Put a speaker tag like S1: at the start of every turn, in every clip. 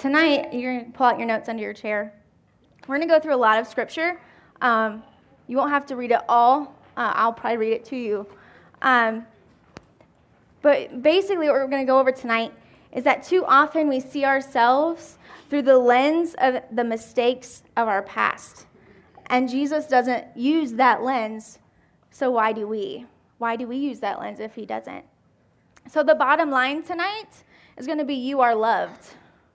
S1: tonight, you're going to pull out your notes under your chair. We're going to go through a lot of scripture. You won't have to read it all. I'll probably read it to you. But basically what we're going to go over tonight is that too often we see ourselves through the lens of the mistakes of our past. And Jesus doesn't use that lens, so why do we? Why do we use that lens if he doesn't? So the bottom line tonight is going to be you are loved.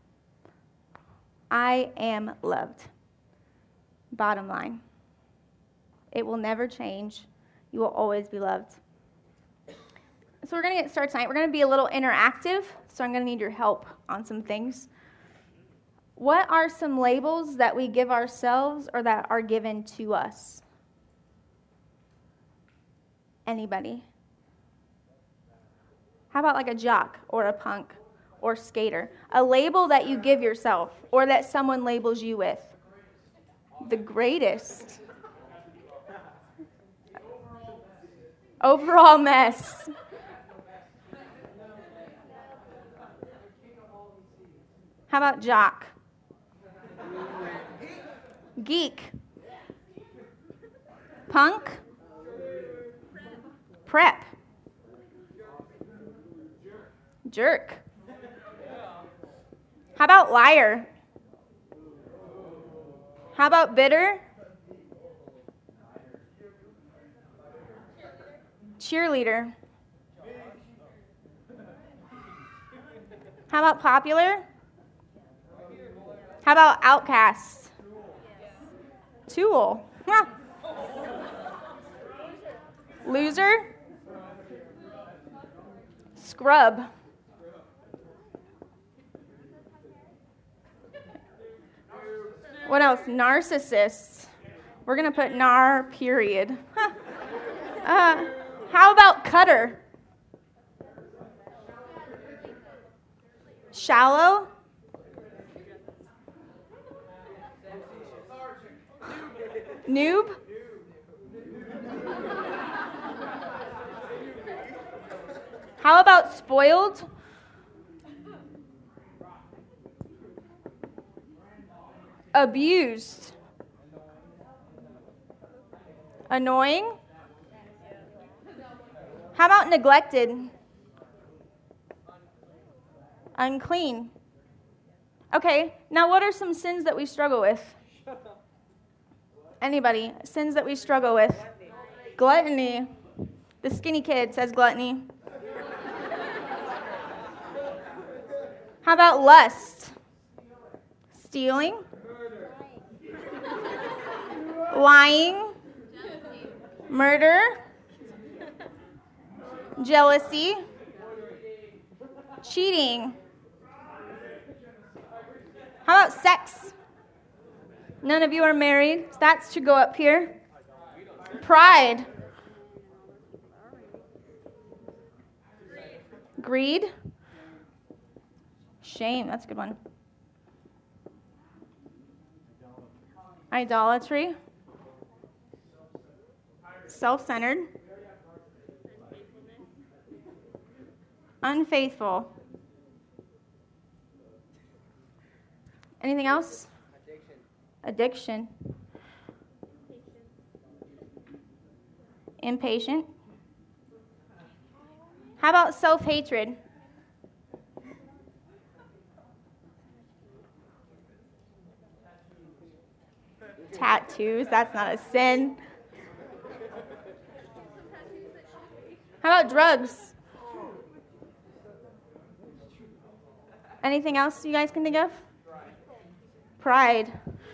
S1: I am loved. Bottom line. It will never change. You will always be loved. So we're going to get started tonight. We're going to be a little interactive, so I'm going to need your help on some things. What are some labels that we give ourselves or that are given to us? Anybody? How about like a jock or a punk or skater? A label that you give yourself or that someone labels you with. The greatest. Overall mess. How about jock? Geek. Punk. Prep. Jerk. How about liar? How about bitter? Cheerleader. How about popular? How about outcast? Tool. Huh. Loser. Scrub. What else? Narcissist. We're going to put nar, period. How about cutter? Shallow? Noob? How about spoiled? Abused? Annoying? How about neglected? Unclean? Okay, now what are some sins that we struggle with? Anybody? Sins that we struggle with? Gluttony. The skinny kid says gluttony. How about lust? Stealing? Lying? Murder? Jealousy? Cheating? How about sex? None of you are married, so that should go up here. Pride. Greed. Shame, that's a good one. Idolatry. Self-centered. Unfaithful. Anything else? Addiction. Impatient. How about self-hatred? Tattoos, that's not a sin. How about drugs? Anything else you guys can think of? Pride.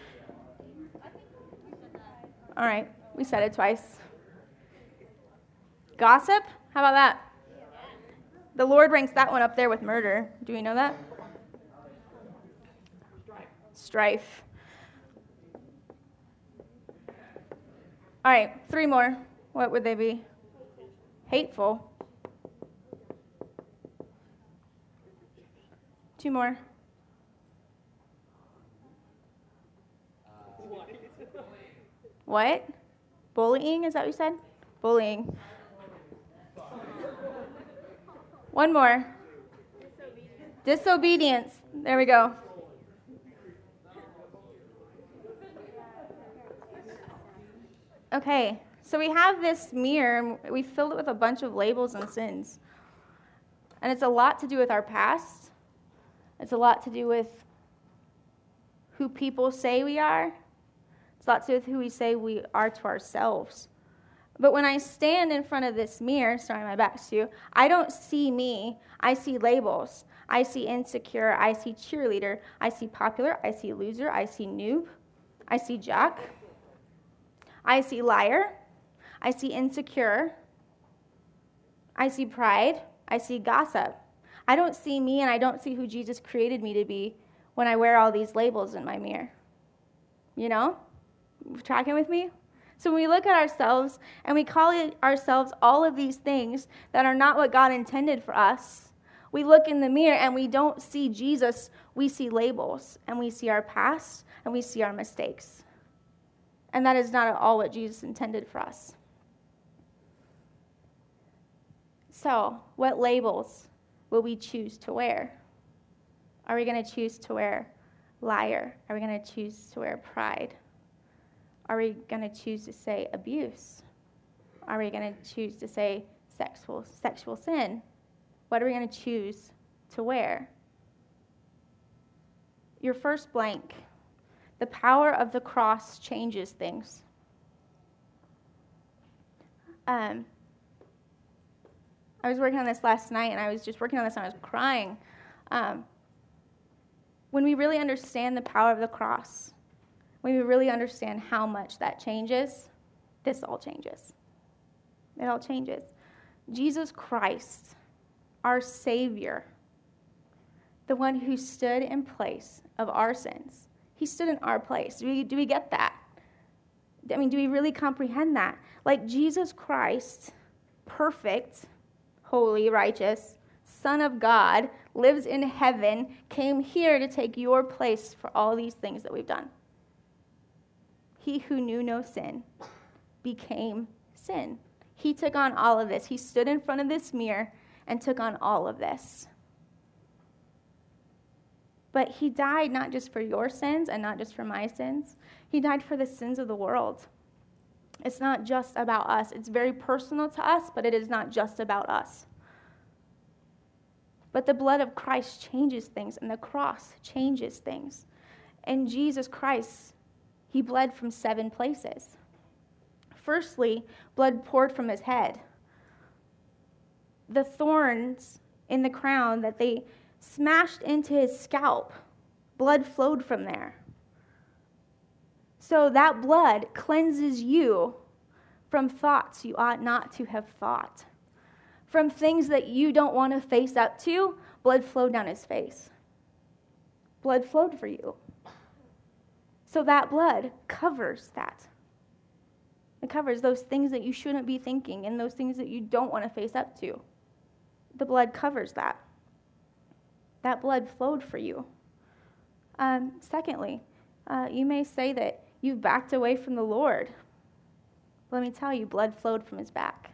S1: All right, we said it twice. Gossip? How about that? The Lord ranks that one up there with murder. Do we know that? Strife. All right, 3 more. What would they be? Hateful. 2 more. What? Bullying, is that what you said? Bullying. 1 more. Disobedience. There we go. Okay, so we have this mirror, and we filled it with a bunch of labels and sins. And it's a lot to do with our past. It's a lot to do with who people say we are. It's a lot to do with who we say we are to ourselves. But when I stand in front of this mirror, sorry, my back's to you, I don't see me. I see labels. I see insecure. I see cheerleader. I see popular. I see loser. I see noob. I see jock. I see liar. I see insecure. I see pride. I see gossip. I don't see me, and I don't see who Jesus created me to be when I wear all these labels in my mirror. You know? Tracking with me? So when we look at ourselves and we call ourselves all of these things that are not what God intended for us, we look in the mirror and we don't see Jesus. We see labels, and we see our past, and we see our mistakes. And that is not at all what Jesus intended for us. So, what labels will we choose to wear? Are we going to choose to wear liar? Are we going to choose to wear pride? Are we going to choose to say abuse? Are we going to choose to say sexual sin? What are we going to choose to wear? Your first blank. The power of the cross changes things. I was working on this last night, and I was just working on this, and I was crying. When we really understand the power of the cross, when we really understand how much that changes, this all changes. It all changes. Jesus Christ, our Savior, the one who stood in place of our sins, he stood in our place. Do we get that? I mean, do we really comprehend that? Like Jesus Christ, perfect, holy, righteous, Son of God, lives in heaven, came here to take your place for all these things that we've done. He who knew no sin became sin. He took on all of this. He stood in front of this mirror and took on all of this. But he died not just for your sins and not just for my sins. He died for the sins of the world. It's not just about us. It's very personal to us, but it is not just about us. But the blood of Christ changes things, and the cross changes things. And Jesus Christ, he bled from 7 places. Firstly, blood poured from his head. The thorns in the crown that they smashed into his scalp, blood flowed from there. So that blood cleanses you from thoughts you ought not to have thought. From things that you don't want to face up to, blood flowed down his face. Blood flowed for you. So that blood covers that. It covers those things that you shouldn't be thinking and those things that you don't want to face up to. The blood covers that. That blood flowed for you. Secondly, you may say that you've backed away from the Lord. Let me tell you, blood flowed from his back.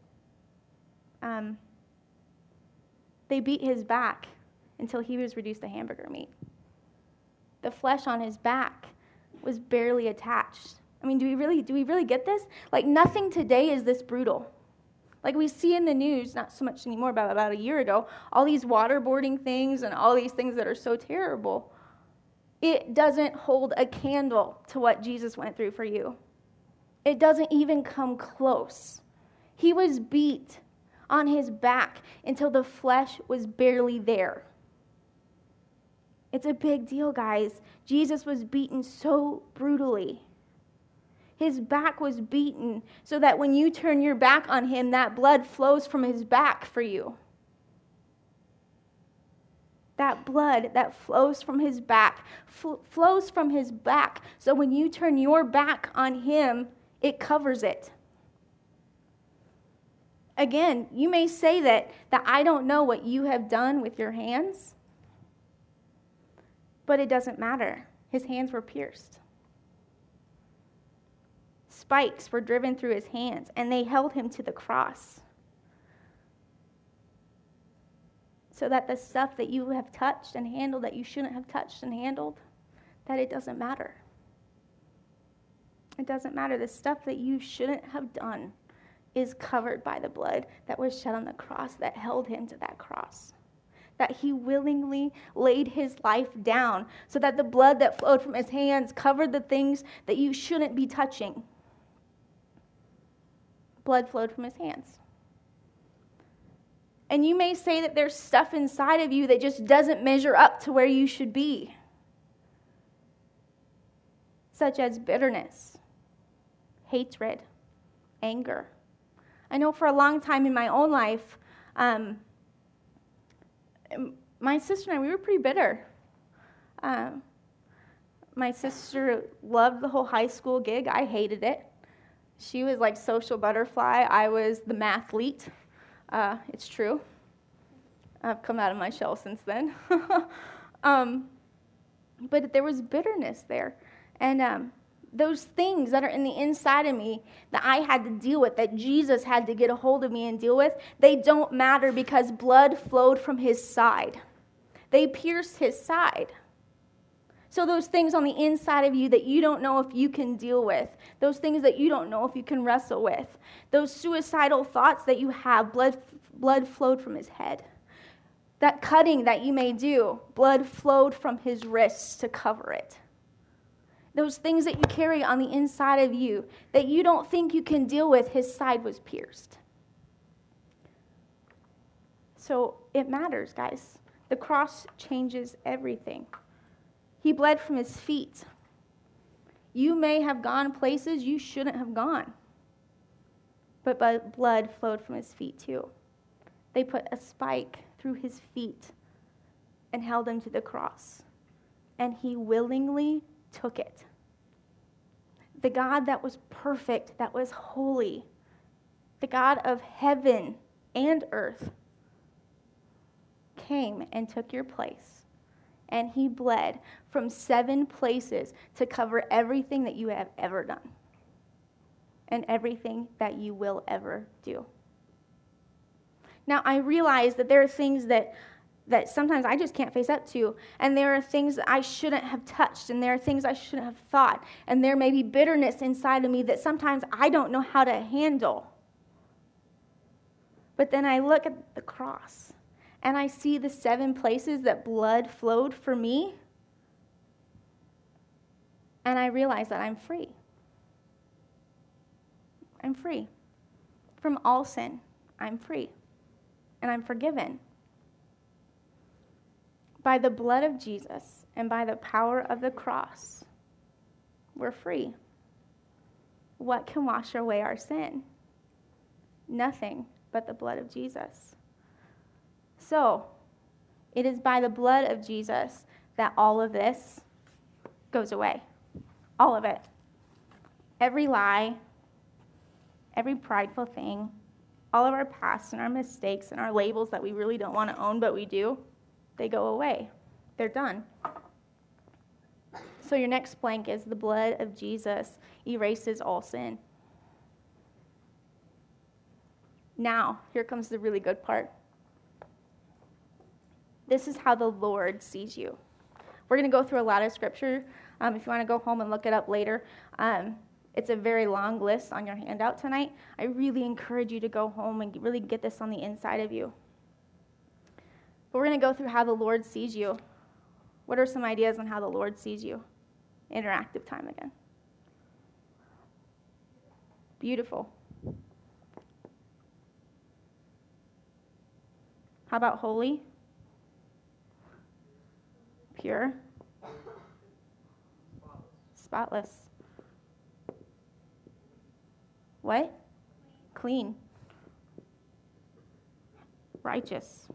S1: They beat his back until he was reduced to hamburger meat. The flesh on his back was barely attached. I mean, do we really get this? Like, nothing today is this brutal. Like we see in the news, not so much anymore, but about a year ago, all these waterboarding things and all these things that are so terrible. It doesn't hold a candle to what Jesus went through for you. It doesn't even come close. He was beat on his back until the flesh was barely there. It's a big deal, guys. Jesus was beaten so brutally. His back was beaten so that when you turn your back on him, that blood flows from his back for you. That blood that flows from his back flows from his back. So when you turn your back on him, it covers it. Again, you may say that I don't know what you have done with your hands, but it doesn't matter. His hands were pierced. Spikes were driven through his hands, and they held him to the cross. So that the stuff that you have touched and handled that you shouldn't have touched and handled, that it doesn't matter. It doesn't matter. The stuff that you shouldn't have done is covered by the blood that was shed on the cross that held him to that cross. That he willingly laid his life down so that the blood that flowed from his hands covered the things that you shouldn't be touching. Blood flowed from his hands. And you may say that there's stuff inside of you that just doesn't measure up to where you should be, such as bitterness, hatred, anger. I know for a long time in my own life, my sister and I, we were pretty bitter. My sister loved the whole high school gig. I hated it. She was like social butterfly. I was the mathlete. It's true. I've come out of my shell since then. But there was bitterness there. And those things that are in the inside of me that I had to deal with, that Jesus had to get a hold of me and deal with, they don't matter because blood flowed from his side. They pierced his side. So those things on the inside of you that you don't know if you can deal with, those things that you don't know if you can wrestle with, those suicidal thoughts that you have, blood flowed from his head. That cutting that you may do, blood flowed from his wrists to cover it. Those things that you carry on the inside of you that you don't think you can deal with, his side was pierced. So it matters, guys. The cross changes everything. He bled from his feet. You may have gone places you shouldn't have gone, but blood flowed from his feet too. They put a spike through his feet and held him to the cross, and he willingly took it. The God that was perfect, that was holy, the God of heaven and earth, came and took your place. And he bled from 7 places to cover everything that you have ever done and everything that you will ever do. Now, I realize that there are things that sometimes I just can't face up to, and there are things that I shouldn't have touched, and there are things I shouldn't have thought, and there may be bitterness inside of me that sometimes I don't know how to handle. But then I look at the cross, and I see the 7 places that blood flowed for me, and I realize that I'm free. I'm free. From all sin, I'm free. And I'm forgiven. By the blood of Jesus and by the power of the cross, we're free. What can wash away our sin? Nothing but the blood of Jesus. So, it is by the blood of Jesus that all of this goes away. All of it. Every lie, every prideful thing, all of our past and our mistakes and our labels that we really don't want to own, but we do, they go away. They're done. So your next blank is the blood of Jesus erases all sin. Now, here comes the really good part. This is how the Lord sees you. We're going to go through a lot of scripture. If you want to go home and look it up later, it's a very long list on your handout tonight. I really encourage you to go home and really get this on the inside of you. But we're going to go through how the Lord sees you. What are some ideas on how the Lord sees you? Interactive time again. Beautiful. How about holy? Pure? Spotless. What? Clean. Righteous.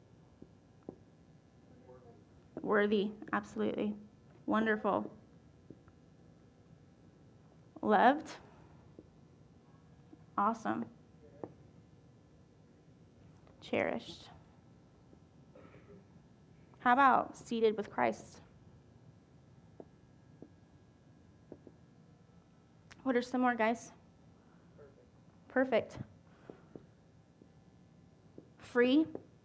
S1: Worthy, absolutely. Wonderful. Loved. Awesome. Cherished. How about seated with Christ? What are some more, guys? Perfect. Free.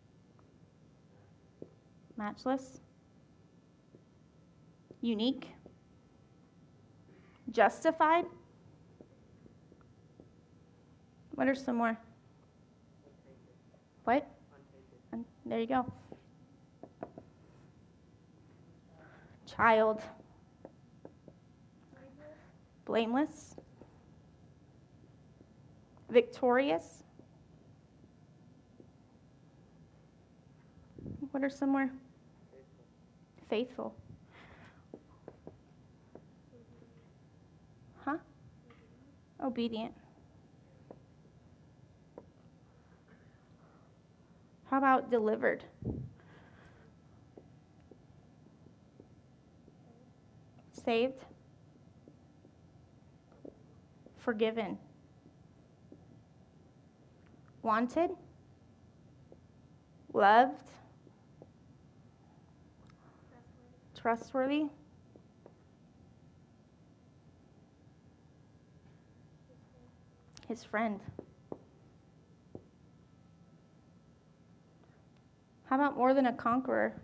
S1: Matchless. Unique. Justified. What are some more? What? There you go. Child. Blameless. Victorious. What are some more? Faithful. Huh? Obedient. How about delivered? Saved? Forgiven? Wanted? Loved? Trustworthy? His friend. How about more than a conqueror?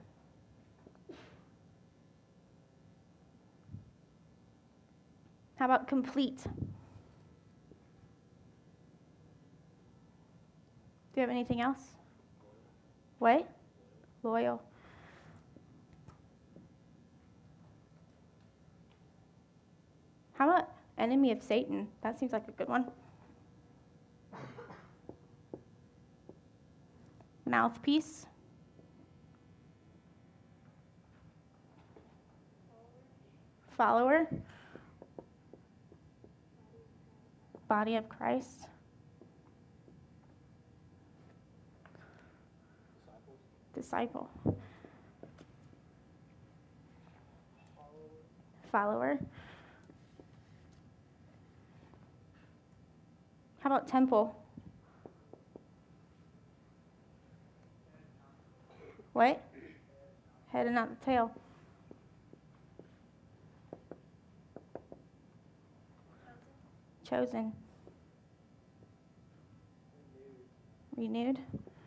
S1: How about complete? Do you have anything else? What? Loyal. How about enemy of Satan? That seems like a good one. Mouthpiece. Follower. Body of Christ. Disciple. Follower. How about temple? What? Head and not the tail. Chosen. Renewed.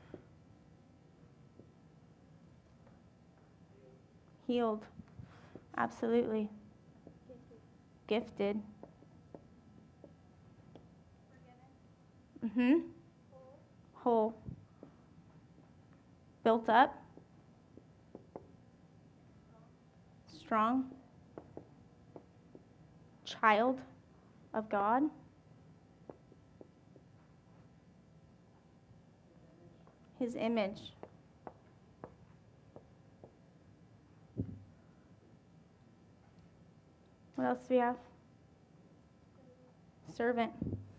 S1: Healed. Absolutely. Gifted. Whole. Built up. Strong. Child of God. His image. What else do we have? Servant.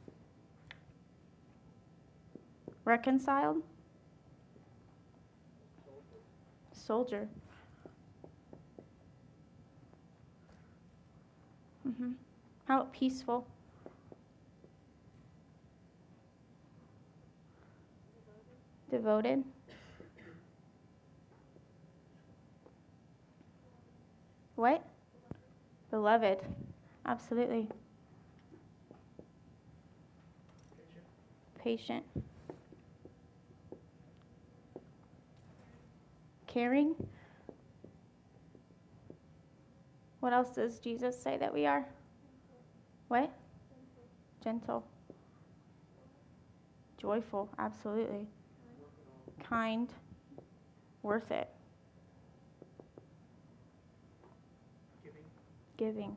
S1: Reconciled. Soldier. How about peaceful? Devoted. What? Beloved. Absolutely. Patient. Caring. What else does Jesus say that we are? What? Gentle. Joyful. Absolutely. Kind. Worth it. Giving.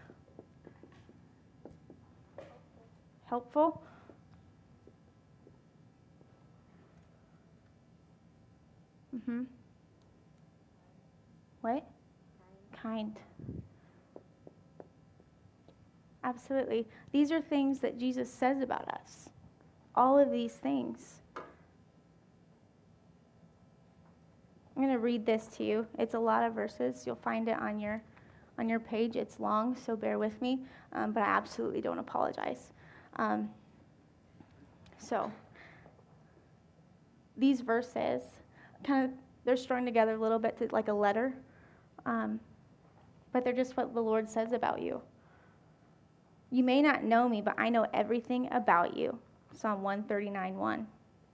S1: Helpful. What? Kind. Absolutely. These are things that Jesus says about us. All of these things. I'm going to read this to you. It's a lot of verses. You'll find it on your page. It's long, so bear with me. But I absolutely don't apologize. So these verses, they're strung together a little bit to like a letter. But they're just what the Lord says about you. You may not know me, but I know everything about you. Psalm 139:1.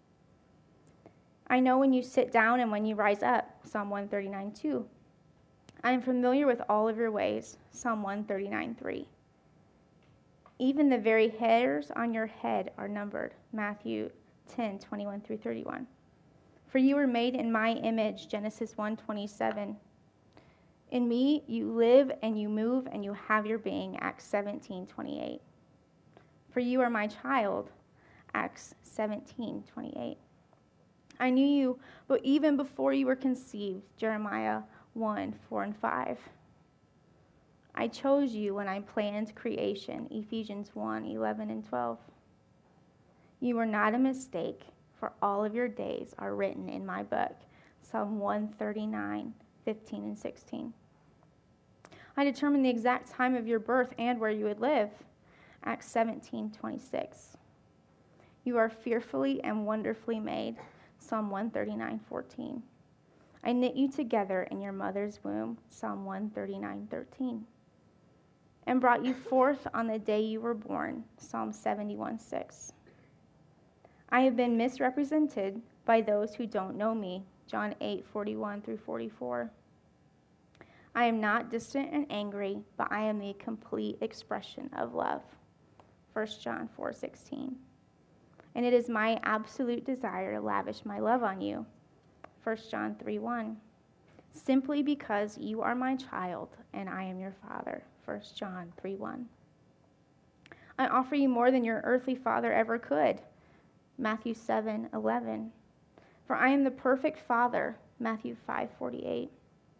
S1: I know when you sit down and when you rise up. Psalm 139:2. I am familiar with all of your ways. Psalm 139:3. Even the very hairs on your head are numbered. Matthew 10:21 through 31. For you were made in my image. Genesis 1:27. In me you live and you move and you have your being. Acts 17:28. For you are my child. Acts 17:28. I knew you, but even before you were conceived. Jeremiah 1:4 and 5. I chose you when I planned creation. Ephesians 1:11 and 12. You were not a mistake, for all of your days are written in my book. Psalm 139:15 and 16. I determined the exact time of your birth and where you would live. Acts 17:26. You are fearfully and wonderfully made. Psalm 139:14. I knit you together in your mother's womb. Psalm 139:13. And brought you forth on the day you were born. Psalm 71:6. I have been misrepresented by those who don't know me. John 8:41 through 44. I am not distant and angry, but I am the complete expression of love. 1 John 4:16. And it is my absolute desire to lavish my love on you. 1 John 3:1. Simply because you are my child and I am your father. 1 John 3:1. I offer you more than your earthly father ever could. Matthew 7:11. For I am the perfect father. Matthew 5:48.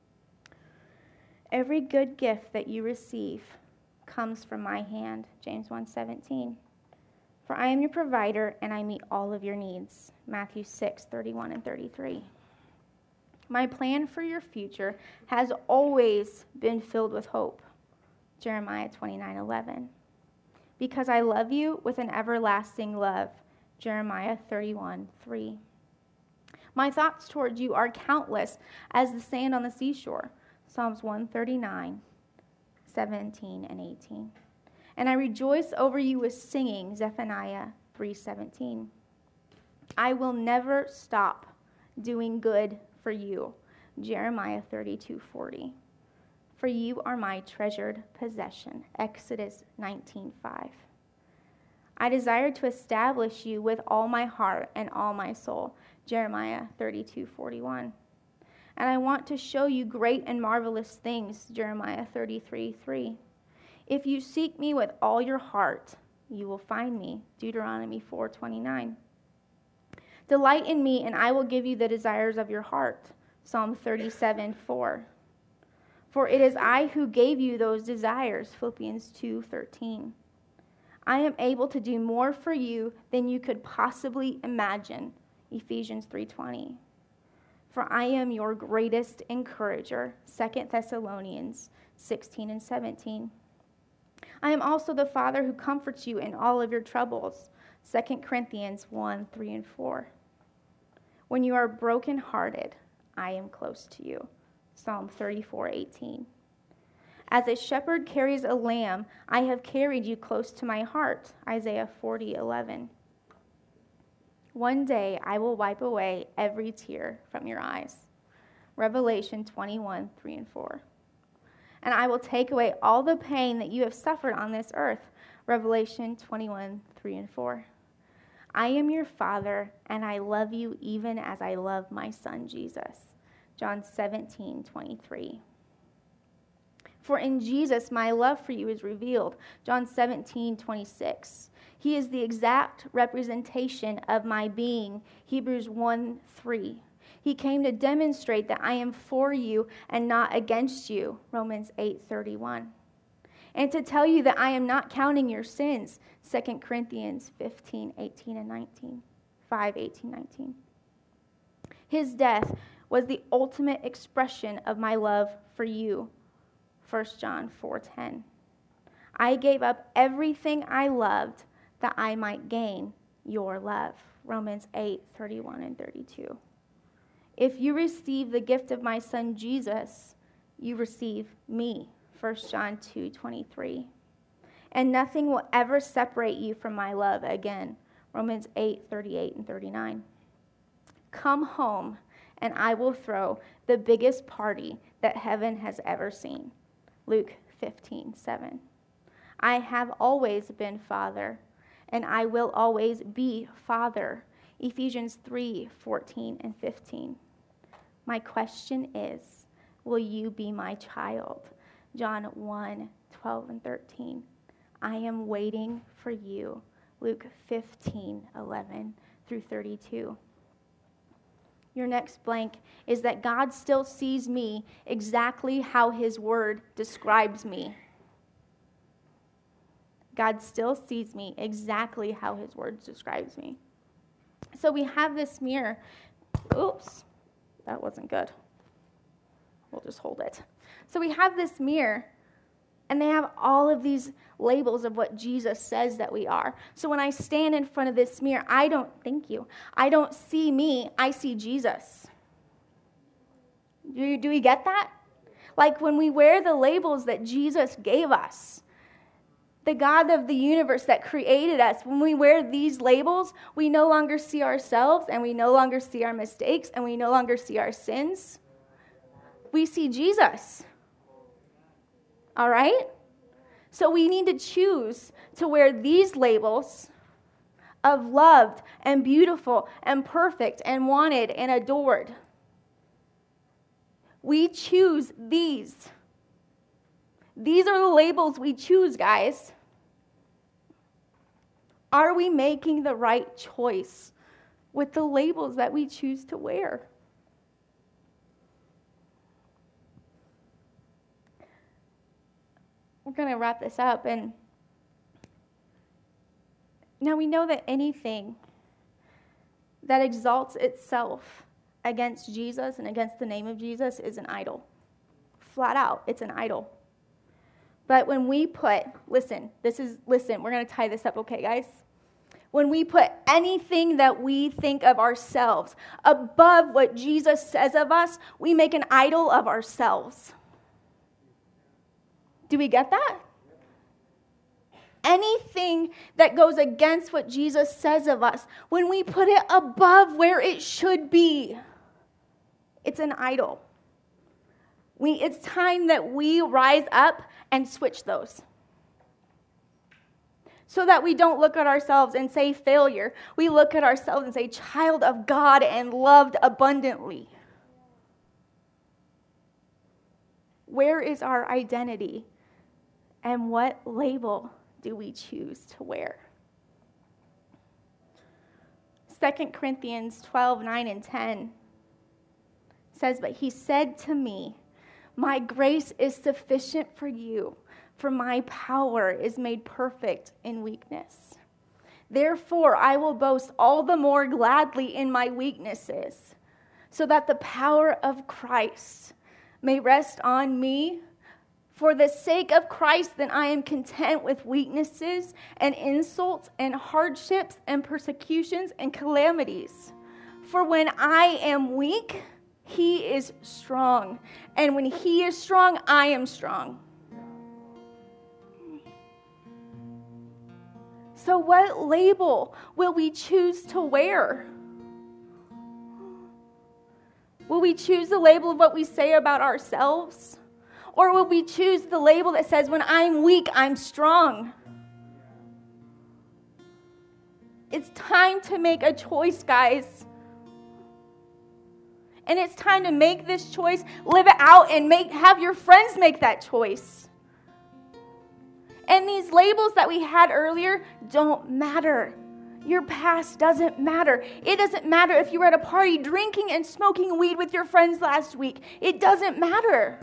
S1: Every good gift that you receive comes from my hand. James 1:17. For I am your provider and I meet all of your needs. Matthew 6:31 and 33. My plan for your future has always been filled with hope. Jeremiah 29:11. Because I love you with an everlasting love. Jeremiah 31:3. My thoughts toward you are countless as the sand on the seashore. Psalms 139:17 and 18. And I rejoice over you with singing. Zephaniah 3:17. I will never stop doing good for you. Jeremiah 32:40. For you are my treasured possession. Exodus 19:5. I desire to establish you with all my heart and all my soul. Jeremiah 32:41. And I want to show you great and marvelous things. Jeremiah 33:3. If you seek me with all your heart, you will find me. Deuteronomy 4:29. Delight in me, and I will give you the desires of your heart. Psalm 37:4. For it is I who gave you those desires. Philippians 2:13. I am able to do more for you than you could possibly imagine. Ephesians 3:20. For I am your greatest encourager. 2 Thessalonians 16 and 17. I am also the Father who comforts you in all of your troubles. 2 Corinthians 1:3 and 4. When you are brokenhearted, I am close to you. Psalm 34:18. As a shepherd carries a lamb, I have carried you close to my heart. Isaiah 40:11. One day I will wipe away every tear from your eyes. Revelation 21:3 and 4. And I will take away all the pain that you have suffered on this earth. Revelation 21:3 and 4. I am your Father, and I love you even as I love my Son Jesus. John 17:23. For in Jesus my love for you is revealed. John 17:26. He is the exact representation of my being. Hebrews 1:3. He came to demonstrate that I am for you and not against you. Romans 8:31. And to tell you that I am not counting your sins. 2 Corinthians 15:18 and 19. 5:18, 19. His death was the ultimate expression of my love for you. 1 John 4:10. I gave up everything I loved that I might gain your love. Romans 8:31 and 32. If you receive the gift of my Son Jesus, you receive me. 1 John 2:23. And nothing will ever separate you from my love again. Romans 8:38 and 39. Come home, and I will throw the biggest party that heaven has ever seen. Luke 15:7. I have always been Father, and I will always be Father. Ephesians 3:14 and 15. My question is, will you be my child? John 1:12 and 13. I am waiting for you. Luke 15:11 through 32. Your next blank is that God still sees me exactly how his word describes me. God still sees me exactly how his word describes me. So we have this mirror. Oops, that wasn't good. We'll just hold it. So we have this mirror, and they have all of these labels of what Jesus says that we are. So when I stand in front of this mirror, I don't see me, I see Jesus. Do we get that? Like when we wear the labels that Jesus gave us, the God of the universe that created us, when we wear these labels, we no longer see ourselves, and we no longer see our mistakes, and we no longer see our sins. We see Jesus. All right? So we need to choose to wear these labels of loved and beautiful and perfect and wanted and adored. We choose these. These are the labels we choose, guys. Are we making the right choice with the labels that we choose to wear? We're going to wrap this up. And now we know that anything that exalts itself against Jesus and against the name of Jesus is an idol. Flat out, it's an idol. But when we put, listen, we're going to tie this up, okay, guys? When we put anything that we think of ourselves above what Jesus says of us, we make an idol of ourselves. Do we get that? Anything that goes against what Jesus says of us, when we put it above where it should be, it's an idol. It's time that we rise up and switch those. So that we don't look at ourselves and say failure. We look at ourselves and say child of God and loved abundantly. Where is our identity? And what label do we choose to wear? 2 Corinthians 12:9 and 10 says, but he said to me, my grace is sufficient for you, for my power is made perfect in weakness. Therefore, I will boast all the more gladly in my weaknesses, so that the power of Christ may rest on me. For the sake of Christ, then I am content with weaknesses and insults and hardships and persecutions and calamities. For when I am weak, he is strong. And when he is strong, I am strong. So what label will we choose to wear? Will we choose the label of what we say about ourselves? Or will we choose the label that says, when I'm weak, I'm strong? It's time to make a choice, guys. And it's time to make this choice, live it out, and have your friends make that choice. And these labels that we had earlier don't matter. Your past doesn't matter. It doesn't matter if you were at a party drinking and smoking weed with your friends last week. It doesn't matter.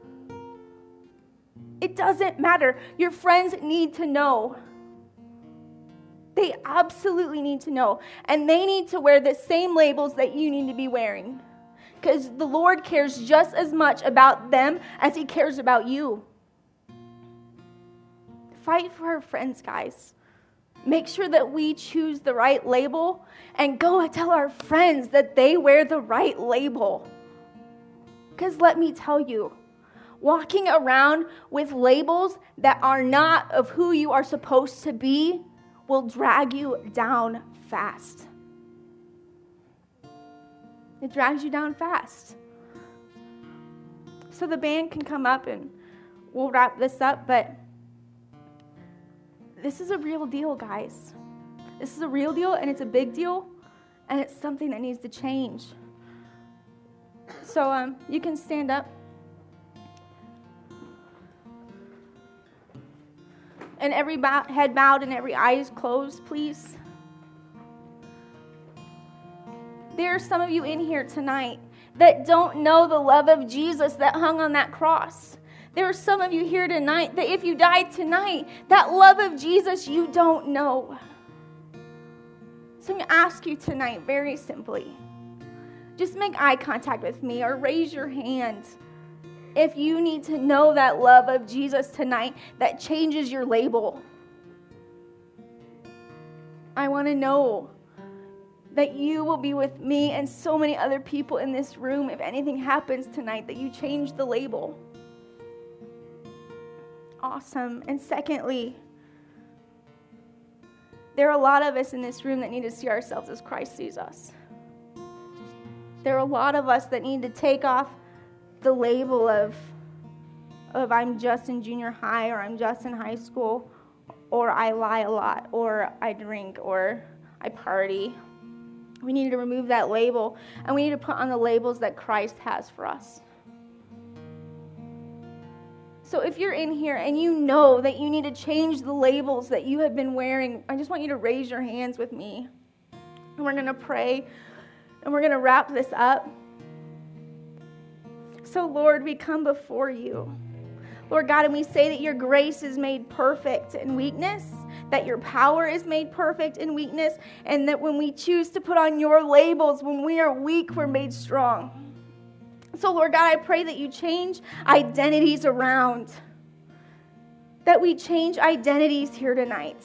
S1: It doesn't matter. Your friends need to know. They absolutely need to know. And they need to wear the same labels that you need to be wearing. Because the Lord cares just as much about them as he cares about you. Fight for our friends, guys. Make sure that we choose the right label and go and tell our friends that they wear the right label. Because let me tell you, walking around with labels that are not of who you are supposed to be will drag you down fast. It drags you down fast. So the band can come up and we'll wrap this up, but this is a real deal, guys. This is a real deal, and it's a big deal, and it's something that needs to change. So you can stand up. And every head bowed and every eye is closed, please. There are some of you in here tonight that don't know the love of Jesus that hung on that cross. There are some of you here tonight that if you died tonight, that love of Jesus you don't know. So I'm going to ask you tonight very simply, just make eye contact with me or raise your hand if you need to know that love of Jesus tonight that changes your label. I want to know that you will be with me and so many other people in this room if anything happens tonight, that you change the label. Awesome. And secondly, there are a lot of us in this room that need to see ourselves as Christ sees us. There are a lot of us that need to take off the label of I'm just in junior high, or I'm just in high school, or I lie a lot, or I drink, or I party. We need to remove that label, and we need to put on the labels that Christ has for us. So if you're in here and you know that you need to change the labels that you have been wearing, I just want you to raise your hands with me. And we're going to pray, and we're going to wrap this up. So, Lord, we come before you, Lord God, and we say that your grace is made perfect in weakness, that your power is made perfect in weakness, and that when we choose to put on your labels, when we are weak, we're made strong. So, Lord God, I pray that you change identities around, that we change identities here tonight,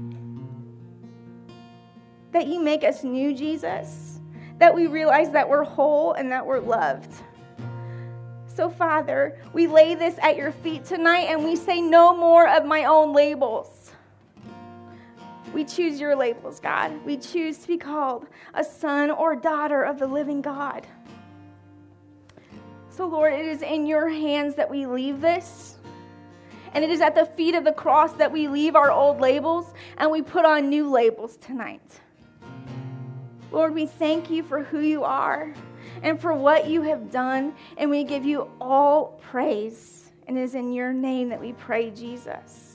S1: that you make us new, Jesus, that we realize that we're whole and that we're loved. So, Father, we lay this at your feet tonight, and we say no more of my own labels. We choose your labels, God. We choose to be called a son or daughter of the living God. So, Lord, it is in your hands that we leave this, and it is at the feet of the cross that we leave our old labels, and we put on new labels tonight. Lord, we thank you for who you are and for what you have done, and we give you all praise. And it is in your name that we pray, Jesus.